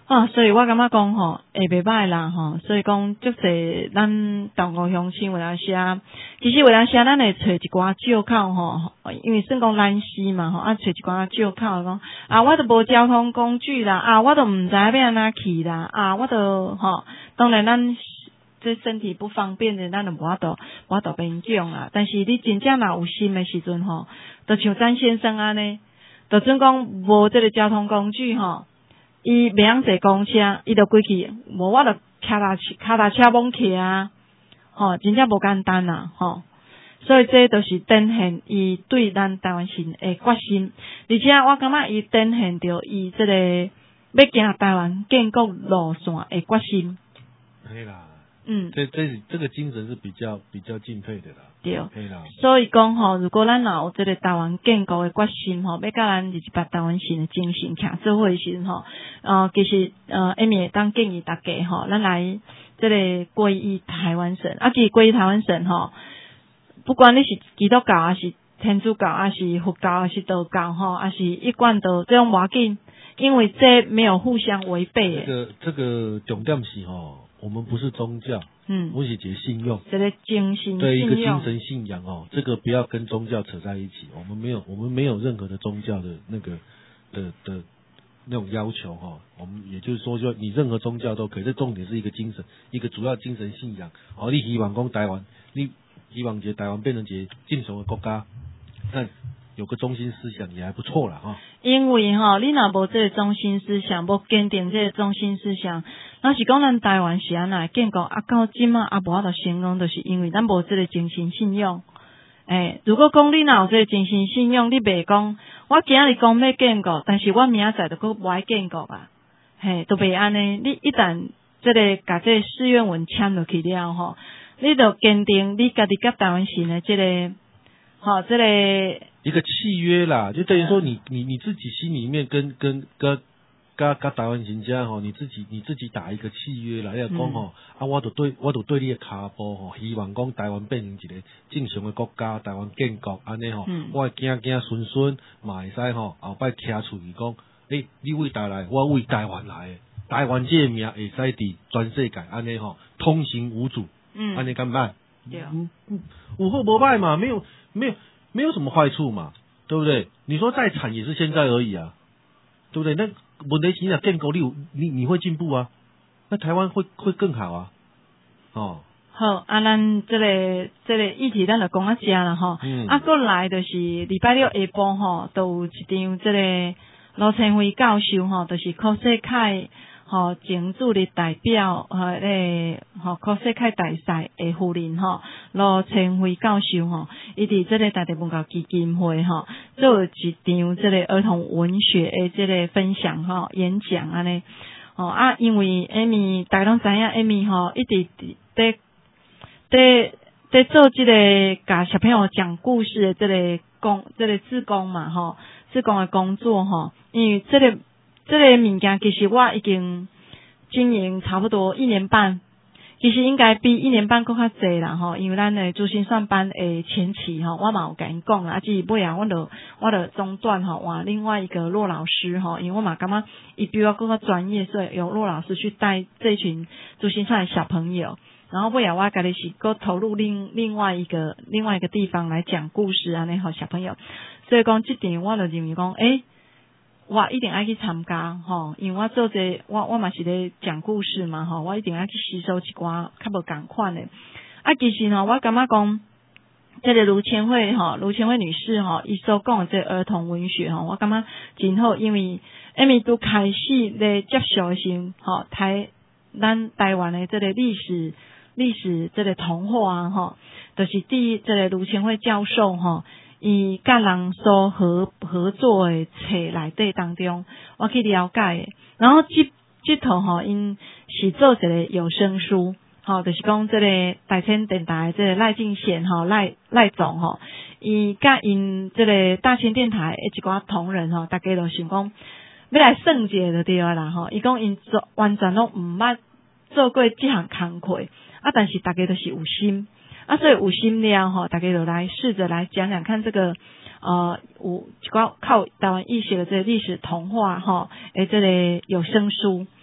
Speaker 2: 啊，所以我感觉讲吼，会袂歹啦吼，所以讲足侪咱同个乡亲为了写，其实为了写，咱会找一寡借口吼，因为算讲咱死嘛吼，啊找一寡借口讲啊，我都无交通工具啦，啊，我都毋知要安怎去啦，啊，我都吼，当然咱这身体不方便的，咱就无法度无法度勉强啦。但是你真正若有心的时阵吼，就像咱先生安尼，就算讲无这个交通工具吼。伊袂晓坐公车，伊就规去，无我就骑踏骑踏车猛骑啊，吼，真正无简单啦，吼。所以这都是展现伊对咱台湾人的决心，而且我感觉伊展现着伊这个要行台湾建国路线的决心。
Speaker 1: 对啦，
Speaker 2: 嗯，
Speaker 1: 这这这个精神是比较比较敬佩的啦。
Speaker 2: 对，
Speaker 1: 对啦。
Speaker 2: 所以讲吼，如果咱若有这个台湾建国的决心吼，要甲咱二十八台湾人的精神徛做伙时吼，呃，其实呃，下面当建议大家吼，咱来这个皈依台湾神，啊，其实皈依台湾神吼，不管你是基督教还是天主教，还是佛教，还是道教吼，还是一贯道，这种无要紧，因为这没有互相违背的。
Speaker 1: 这个这个重点是吼，我们不是宗教。嗯，我是节信用，
Speaker 2: 这个精神
Speaker 1: 对一个精神信仰哦，这个不要跟宗教扯在一起。我们没有，我们没有任何的宗教的那个的的那种要求哈、哦。我们也就是说，就你任何宗教都可以，这重点是一个精神，一个主要精神信仰。哦，你希望讲台湾，你希望这台湾变成一个进雄的国家，那有个中心思想也还不错啦哈、哦。
Speaker 2: 因为吼、哦，你若无这个中心思想，无坚定这个中心思想。若是讲咱台湾是安那建国啊，到即马啊无法度成功，就是因为咱无这个精神信仰。诶，如果讲你若有这个精神信仰，你袂讲我今日讲要建国，但是我明仔载就佫无爱建国啊，嘿，都袂安尼。你一旦这个甲这个誓愿文签落去了吼，你就坚定你家己甲台湾人的这个，吼、哦，这个
Speaker 1: 一个契约啦，就等于说你你你自己心里面跟跟跟。甲甲台湾人家吼，你自己你自己打一个契约啦，要讲吼，啊，我就对我就对你的骹步吼，希望讲台湾变成一个正常的国家，台湾建国安尼吼，嗯、我囝囝孙孙嘛会使吼，后摆徛出去讲，诶、欸，你为台来，我为台湾来的，台湾这个名会使伫全世界安尼吼，通行无阻，嗯，安尼敢办？
Speaker 2: 对，
Speaker 1: 嗯嗯，无后无败嘛，没有没有没有什么坏处嘛，对不对？你说再惨也是现在而已啊，对不对？那问题是你建国，你有你你会进步啊，那台湾会会更好啊，哦。
Speaker 2: 好，啊，咱这个这个议题咱就讲啊遮啦吼，嗯、啊，过来就是礼拜六下晡吼，都有一场这个罗清辉教授吼，就是柯世凯吼前主的代表，呃，诶，吼柯世凯大赛的夫人吼，罗清辉教授吼，伊伫这个台地文教基金会吼，做一场这个儿童文学的这个分享吼演讲安尼，哦啊，因为艾米大家拢知影艾米吼一直伫在在做这个甲小朋友讲故事的这个工这个志工嘛吼，志工的工作吼，因为这个。这个物件其实我已经经营差不多一年半，其实应该比一年半更较济啦吼，因为咱的珠心算班的前期吼，我嘛有甲因讲啦，啊，只是尾啊，我就我就中断吼，换另外一个骆老师吼，因为我嘛感觉伊比我更加专业，所以由骆老师去带这一群珠心算的小朋友，然后尾啊，我家己是搁投入另另外一个另外一个地方来讲故事啊，那吼小朋友，所以讲这点我就认为讲，诶。我一定爱去参加吼，因为我做这我我嘛是咧讲故事嘛吼，我一定爱去吸收一寡较无共款的。啊，其实吼，我感觉讲，这个卢千惠吼，卢千惠女士吼，伊所讲的这儿童文学吼，我感觉真好，因为艾米都开始咧接受先吼，台咱台湾的这个历史历史这个童话啊吼，就是伫这个卢千惠教授吼。伊甲人所合合作的册内底当中，我去了解的。然后即即套吼，因是做一个有声书，吼，就是讲这个大千电台这个赖敬贤吼赖赖总吼，伊甲因这个大千电台的一寡同仁吼，大家都想讲要来算一下就对啊啦吼。伊讲因做完全拢毋捌做过即项工课，啊，但是大家都是有心。啊，所以有心了吼，大家就来试着来讲讲看这个呃，有一寡靠台湾意识的这个历史童话哈，诶，这个有声书。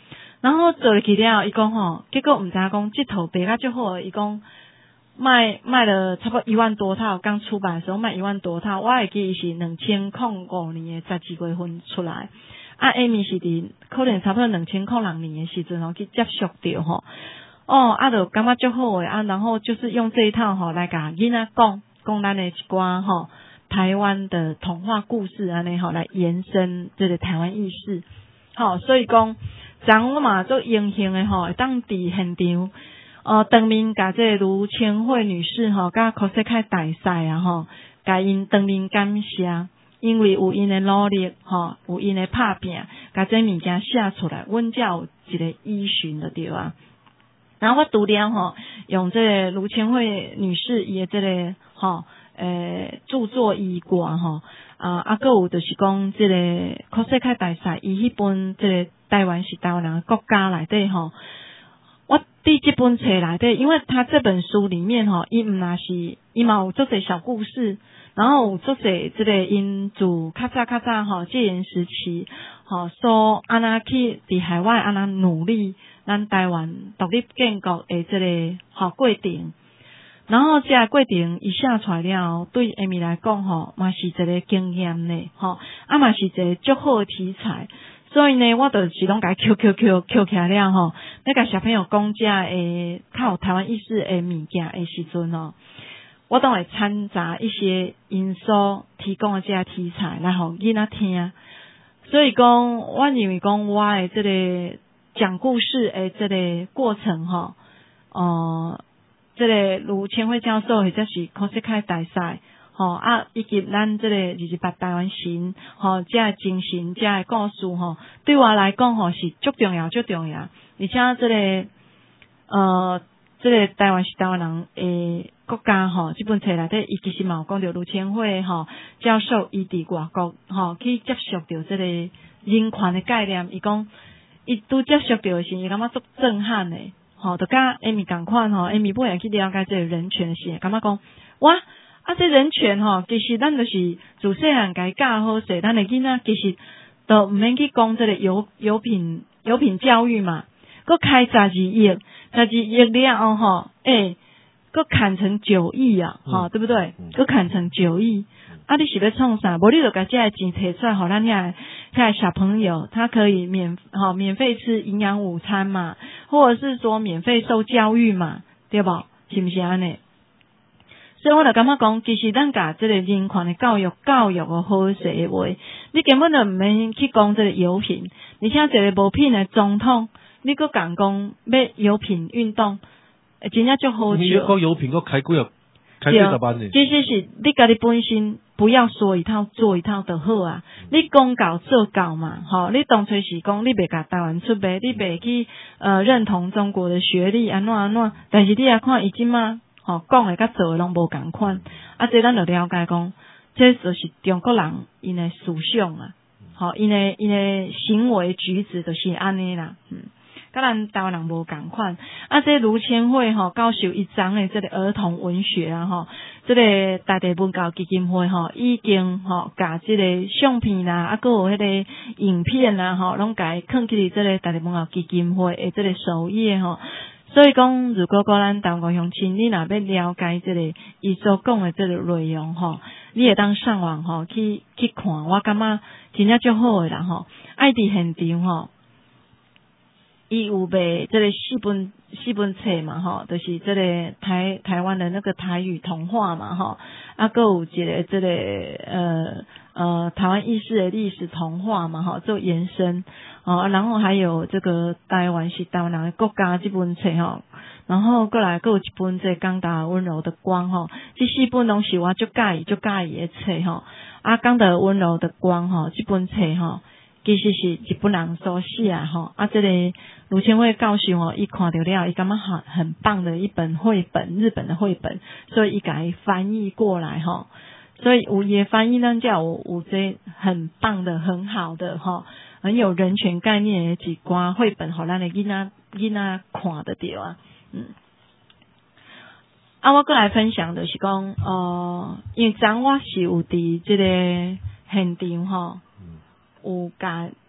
Speaker 2: 然后做入去了，伊讲吼，结果毋知影讲这套卖甲足好，伊讲卖卖了差不多一万多套，刚出版的时候卖一万多套，我会记伊是两千零五年的十二月份出来，啊，艾米是伫可能差不多两千零六年的时阵吼去接触到吼，哦，啊，就感觉足好诶，啊，然后就是用这一套吼来甲囡仔讲讲咱的一寡吼台湾的童话故事安尼吼来延伸这个台湾意识，吼，所以讲，咱我嘛做荣幸诶吼，会当伫现场。呃，当面甲这卢千惠女士吼，甲科西凯大赛啊吼，甲因当面感谢，因为有因的努力吼，有因的拍拼，甲这物件写出来，阮才有一个依循的对啊。然后我除了吼，用这个卢千惠女士伊的这个吼，诶著作以外吼，啊啊，还有就是讲这个科西凯大赛，伊迄本这个台湾是台湾人的国家内底吼。我伫这本册内底，因为他这本书里面吼，伊毋那是伊嘛有做些小故事，然后有做些这个因自较早较早吼戒严时期吼，说安那去伫海外安那努力，咱台湾独立建国的这个吼过程，然后这个过程伊写出来了，对艾米来讲吼，嘛是一个经验呢，吼，啊嘛是一个足好的题材。所以呢，我就是拢甲 Q Q Q Q 起来了吼，那个小朋友讲遮诶，较有台湾意识诶物件诶时阵吼，我都会掺杂一些因素提供的这个题材来互囡仔听。所以讲，我认为讲我诶这个讲故事诶这个过程吼，呃，这个卢千惠教授或者是科西凯大赛。吼、哦、啊，以及咱这个二十八台湾神，吼、哦，这个精神，这个故事，吼、哦，对我来讲，吼、哦、是足重要，足重要。而且这个，呃，这个台湾是台湾人诶国家，吼、哦，这本册内底，伊其实嘛有讲到卢千惠，吼、哦，教授伊伫外国，吼、哦，去接触到这个人权的概念，伊讲，伊拄接触到的时，伊感觉足震撼的，吼、哦，就甲艾米共款，吼，艾米本来去了解这个人权的时，感觉讲，哇。啊，这人权吼，其实咱就是自细汉该教好势，咱的囡仔其实都毋免去讲这个有有品有品教育嘛，佮开十二亿，十二亿了后吼，诶，佮砍成九亿啊，吼、嗯，对不对？佮、嗯、砍成九亿，啊，你是要创啥？无你就甲这个钱摕出来，互咱遐遐小朋友，他可以免吼免费吃营养午餐嘛，或者是说免费受教育嘛，对不？是不是安尼？所以我就感觉讲，其实咱甲这个人权的教育、教育的好势的话，你根本就毋免去讲这个有品。而且一个无品的总统，你搁讲讲要有品运动，真正足好笑。
Speaker 1: 你讲有品，搁开几啊？开几十万呢？
Speaker 2: 其实是你家己本身不要说一套做一套就好啊。嗯、你讲到做到嘛，吼！你当初是讲你袂甲台湾出卖，你袂去呃认同中国的学历安怎安怎，但是你来看伊即马。吼，讲诶甲做诶拢无共款，啊，这咱就了解讲，这就是中国人因诶思想啊，吼，因诶因诶行为举止就是安尼啦，嗯，甲咱台湾人无共款。啊，这卢千惠吼教授一章诶，这个儿童文学啊，吼，这个大地文教基金会吼，已经吼甲这个相片啦，啊，佮有迄个影片啦，吼，拢甲伊放去这个大地文教基金会诶这个首页吼。所以讲，如果讲咱台湾乡亲，你若要了解这个伊所讲的这个内容吼，你会当上网吼去去看，我感觉真正足好诶啦吼。爱伫现场吼，伊有卖这个四本四本册嘛吼，就是这个台台湾的那个台语童话嘛吼，啊，佮有一个这个呃呃台湾意识的历史童话嘛吼，做延伸。哦，然后还有这个台湾是台湾人的国家这本册吼，然后过来还有一本这港达温柔的光吼，这四本拢是我足介意足介意的册吼。啊，港达温柔的光吼，这本册吼，其实是日本人所写啊吼。啊，这个卢千惠教授吼，伊看到了，伊感觉很很棒的一本绘本，日本的绘本，所以伊甲伊翻译过来吼。所以有伊的翻译咱才有有这很棒的、很好的吼。很有人权概念的一寡绘本，互咱的囡仔囡仔看得到啊。嗯，啊，我过来分享的是讲，呃，因为昨我是有伫这个现场吼，有甲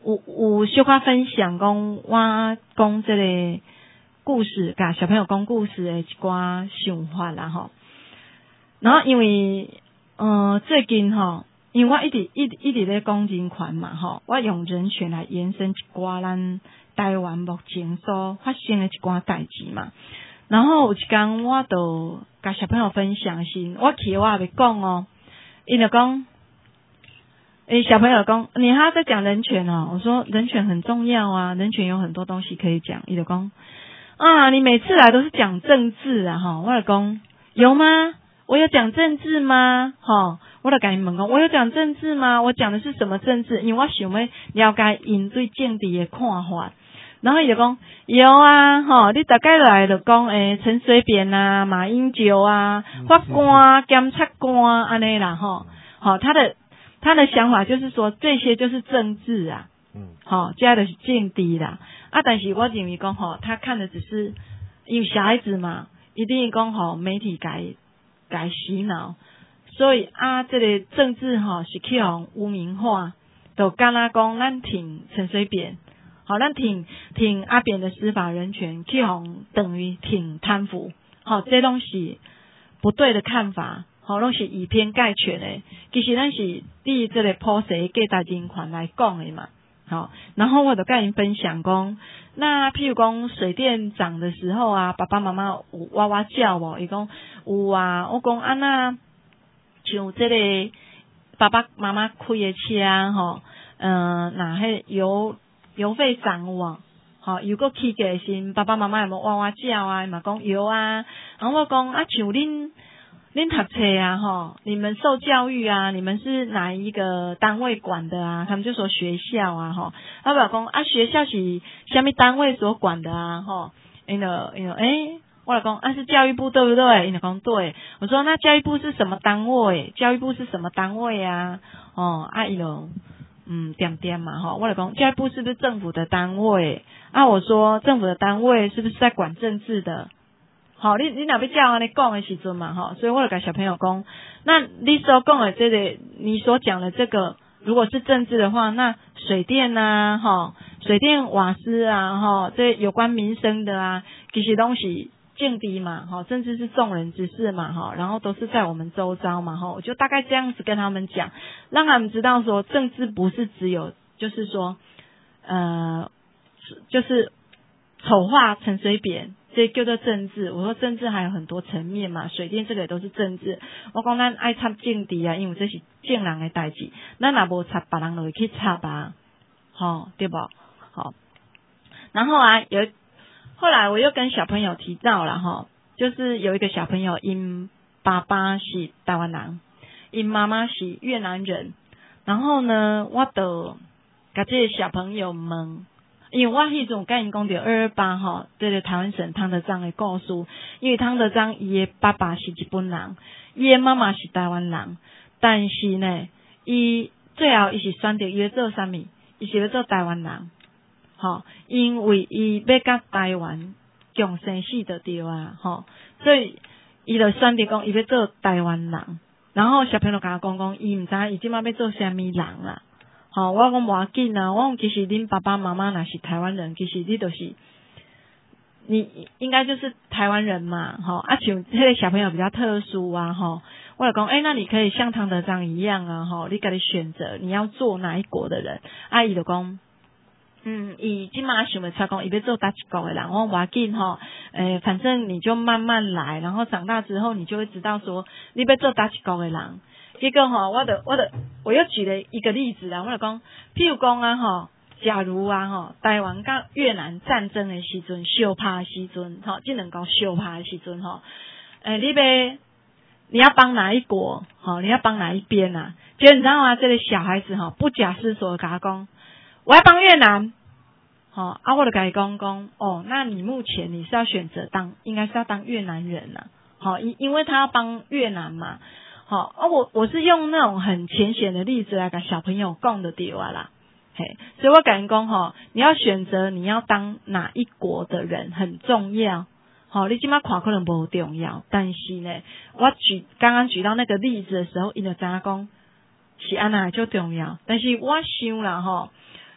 Speaker 2: 有有小可分享讲，我讲这个故事，甲小朋友讲故事的一寡想法啦吼。然后因为呃最近吼，因为我一直一直一直咧讲人权嘛吼，我用人权来延伸一寡咱台湾目前所发生的一寡代志嘛。然后有一天我就甲小朋友分享时，我去我也袂讲哦，伊就讲。诶，小朋友讲，你还在讲人权哦？我说人权很重要啊，人权有很多东西可以讲。伊就讲啊，你每次来都是讲政治啊，哈！我就讲有吗？我有讲政治吗？哈！我就跟你们讲，我有讲政治吗？我讲的是什么政治？因为我想要了解因对政治的看法。然后伊就讲有啊，吼！你大概来就讲诶，陈水扁啊，马英九啊，法官、检察官安尼啦，吼，好，他的。他的想法就是说，这些就是政治啊，嗯，好，加的是政治啦，啊，但是我认为讲吼，他看的只是因为小孩子嘛，一定讲吼媒体改改洗脑，所以啊，这个政治吼是去互污名化，就敢若讲咱挺陈水扁，好，咱挺挺阿扁的司法人权，去互等于挺贪腐，好，这东西不对的看法。好，拢是以偏概全诶。其实咱是伫这个普世价值人权来讲诶嘛。好，然后我就跟您分享讲，那譬如讲水电涨的时候啊，爸爸妈妈有哇哇叫无？伊讲有啊，我讲啊那像这个爸爸妈妈开诶车吼，嗯、呃，那迄油油费涨有好，如果起价时，爸爸妈妈有冇哇哇叫啊？嘛讲有啊，然后我讲啊，像恁。恁读册啊，吼，你们受教育啊，你们是哪一个单位管的啊？他们就说学校啊，吼，他老公啊，学校是什么单位所管的啊？吼，因为因为诶，我老公啊是教育部对不对？因老公对，我说那教育部是什么单位？教育部是什么单位啊？哦，啊伊就嗯点点嘛，吼，我老公教育部是不是政府的单位？啊，我说政府的单位是不是在管政治的？好，你你若要叫安尼讲的时阵嘛，哈，所以我就跟小朋友讲，那你所讲的这个，你所讲的这个，如果是政治的话，那水电啊，哈，水电瓦斯啊，哈，这有关民生的啊，其实东西政治嘛，哈，甚至是众人之事嘛，哈，然后都是在我们周遭嘛，哈，我就大概这样子跟他们讲，让他们知道说，政治不是只有，就是说，呃，就是丑化陈水扁。这叫做政治，我说政治还有很多层面嘛，水电这个也都是政治。我讲咱爱插政治啊，因为这是正人的代志，咱若无插，别人就会去插啊，吼，对不？好，然后啊，有后来我又跟小朋友提到了哈，就是有一个小朋友，因爸爸是台湾人，因妈妈是越南人，然后呢，我就甲这个小朋友问。因为我迄阵甲因讲着二二八吼，这个台湾省汤德章的故事，因为汤德章伊的爸爸是日本人，伊的妈妈是台湾人，但是呢，伊最后伊是选择伊要做啥物？伊是要做台湾人，吼，因为伊要甲台湾共生死就对啊，吼，所以伊就选择讲伊要做台湾人，然后小朋友甲我讲讲，伊毋知伊即摆要做啥物人啦。好，我讲无要紧啊，我讲其实恁爸爸妈妈若是台湾人，其实你都是你应该就是台湾人嘛，吼啊像这个小朋友比较特殊啊，吼，我就讲，诶、欸，那你可以像唐德章一样啊，吼，你家己选择你要做哪一国的人，啊伊就讲，嗯，伊即马想要出讲，伊要做哪一国的人，我无要紧吼，诶、欸，反正你就慢慢来，然后长大之后你就会知道说你要做哪一国的人。结果吼，我的我的我又举了一个例子啊，我就讲，譬如讲啊吼，假如啊吼，台湾甲越南战争的时阵，相拍的时阵，吼，只能够相拍的时阵吼，诶、欸，你要你要帮哪一国？吼，你要帮哪一边啊？结果你知道吗？这个小孩子吼，不假思索的甲他讲，我要帮越南。好啊，我就甲伊讲讲，哦，那你目前你是要选择当，应该是要当越南人呐、啊。好，因因为他要帮越南嘛。好，啊，我我是用那种很浅显的例子来跟小朋友讲的对啊啦，嘿，所以我敢讲吼，你要选择你要当哪一国的人很重要。好，你今麦看可能不重要，但是呢，我举刚刚举到那个例子的时候，因就知影讲是安那就重要。但是我想啦吼，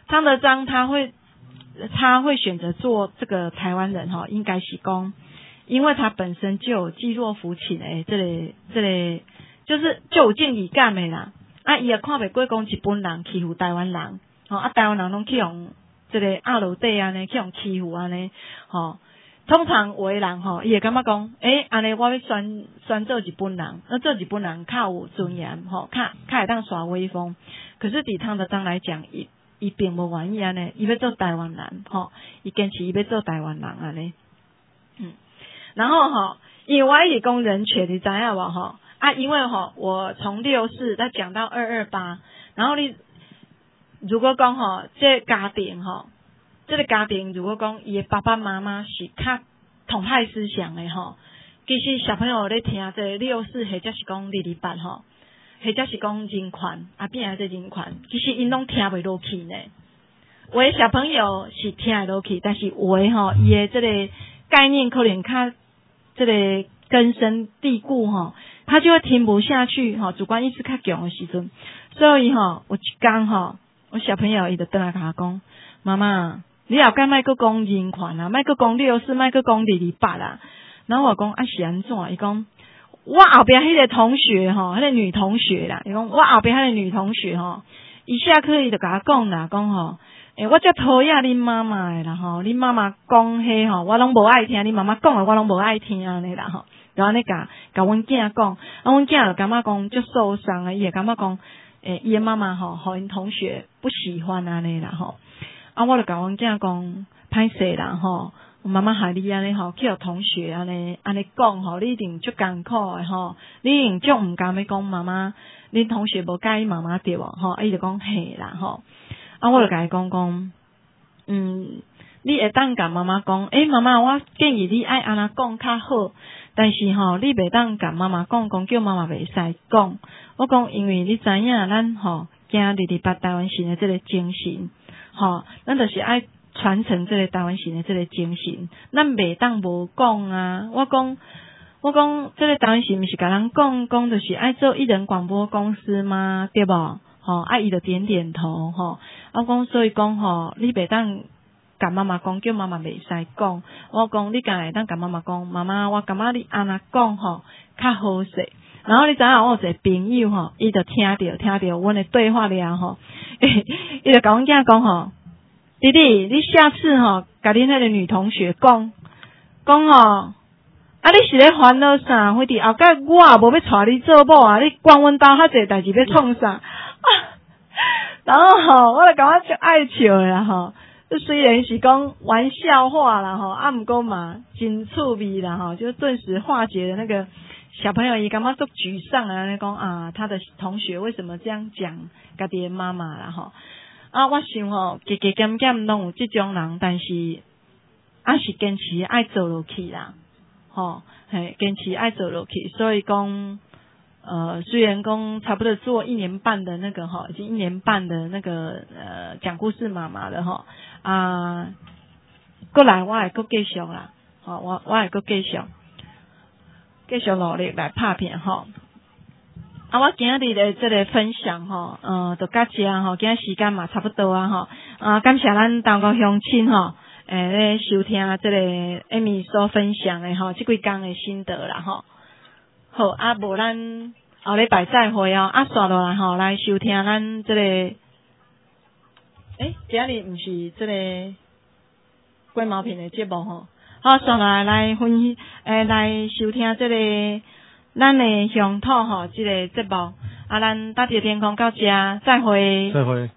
Speaker 2: 汤德章他会他会选择做这个台湾人哈，应该是讲，因为他本身就有济弱扶倾诶，这个这个就是就有正义感的啦。啊，伊也看袂过讲日本人欺负台湾人，吼、哦、啊，台湾人拢去用这个压路底安尼去用欺负安尼，吼、哦。通常有的人吼，伊会感觉讲，诶，安尼我要选选做日本人，那做日本人较有尊严，吼，较较会当耍威风。可是伫汤德章来讲，伊伊并无愿意安尼，伊要做台湾人，吼，伊坚持伊要做台湾人安尼。嗯，然后吼，因为我一直讲人权，你知影无吼？啊，因为吼，我从六四再讲到二二八，然后你如果讲吼，这家庭吼。这个家庭如果讲伊的爸爸妈妈是较统派思想的吼，其实小朋友咧听这六四或者是讲二二八吼，或者是讲人权啊变啊这人权，其实因拢听袂落去呢。有的小朋友是听得落去，但是有的吼伊的这个概念可能较这个根深蒂固吼，他就会听不下去吼，主观意识较强的时阵，所以吼有一天吼，我小朋友伊就倒来甲我讲，妈妈。你后敢莫阁讲人权啊，莫阁讲六四，莫阁讲二二八啦。然后我讲啊是安怎？伊讲我后壁迄个同学吼，迄个女同学啦，伊讲我后壁迄个女同学吼，伊下课伊就甲我讲啦，讲吼，诶，我遮讨厌恁妈妈诶啦吼，恁妈妈讲迄吼，我拢无爱听，恁妈妈讲诶，我拢无爱听安尼啦吼。然后安尼甲甲阮囝讲，啊，阮囝就感觉讲足受伤啊，伊会感觉讲，诶，伊诶妈妈吼，互因同学不喜欢安尼啦吼。啊，我就甲阮囝讲，歹势啦吼，妈妈害你安尼吼，去互同学安尼安尼讲吼，你一定足艰苦诶吼，你一定足毋甘要讲妈妈，恁同学无介意妈妈对无吼，啊伊就讲嘿啦吼，啊我就甲伊讲讲，嗯，你会当甲妈妈讲，诶妈妈，我建议你爱安那讲较好，但是吼，你袂当甲妈妈讲讲，叫妈妈袂使讲，我讲因为你知影咱吼，惊二二八台湾神诶即个精神。吼，咱就是爱传承这个台湾神的这个精神，咱袂当无讲啊！我讲，我讲，这个台湾神毋是甲人讲讲，就是爱做艺人广播公司吗？对无？吼，啊，伊就点点头，吼。我讲，所以讲吼，你袂当甲妈妈讲，叫妈妈袂使讲。我讲，你敢会当甲妈妈讲，妈妈，我感觉你安那讲吼较好势。然后你知影我有一个朋友吼，伊就听着听着阮的对话了吼，伊就甲阮囝讲吼，弟弟，你下次吼，甲恁迄个女同学讲讲吼，啊你是咧烦恼啥？或者后盖我也无要带你做某啊，你管阮兜较济代志要创啥？啊、然后吼，我就感觉足爱笑的啦吼，这虽然是讲玩笑话啦吼，啊毋过嘛真趣味啦吼，就顿时化解了那个。小朋友也感觉都沮丧啊，那讲啊，他的同学为什么这样讲家己的妈妈啦吼？啊，我想吼，加加减减拢有这种人，但是啊是坚持爱做落去啦，吼，嘿，坚持爱做落去，所以讲，呃，虽然讲差不多做一年半的那个吼，已经一年半的那个呃讲故事妈妈了吼，啊，过来我会搁继续啦，吼，我我会搁继续。继续努力来拍片吼，啊！我今日的这个分享吼，呃，就到这吼，今日时间嘛差不多啊吼，啊，感谢咱东国乡亲吼，诶，咧收听这个艾米所分享的吼，这几工的心得啦吼。好，啊，无咱后礼拜再会哦，啊，刷落来吼，来收听咱这个，诶，今日毋是这个龟毛片的节目吼。好，上来来分诶，来收听这个咱的乡土吼，这个节目啊，咱大地天空到这，再会，
Speaker 1: 再会。